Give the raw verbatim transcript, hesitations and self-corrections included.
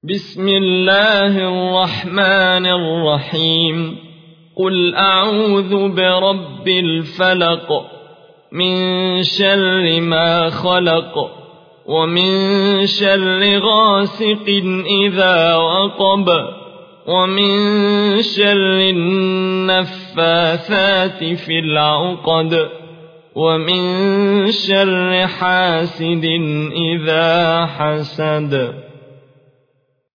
بسم الله الرحمن الرحيم قل أعوذ برب الفلق من شر ما خلق ومن شر غاسق إذا وقب ومن شر النفاثات في العقد ومن شر حاسد إذا حسد.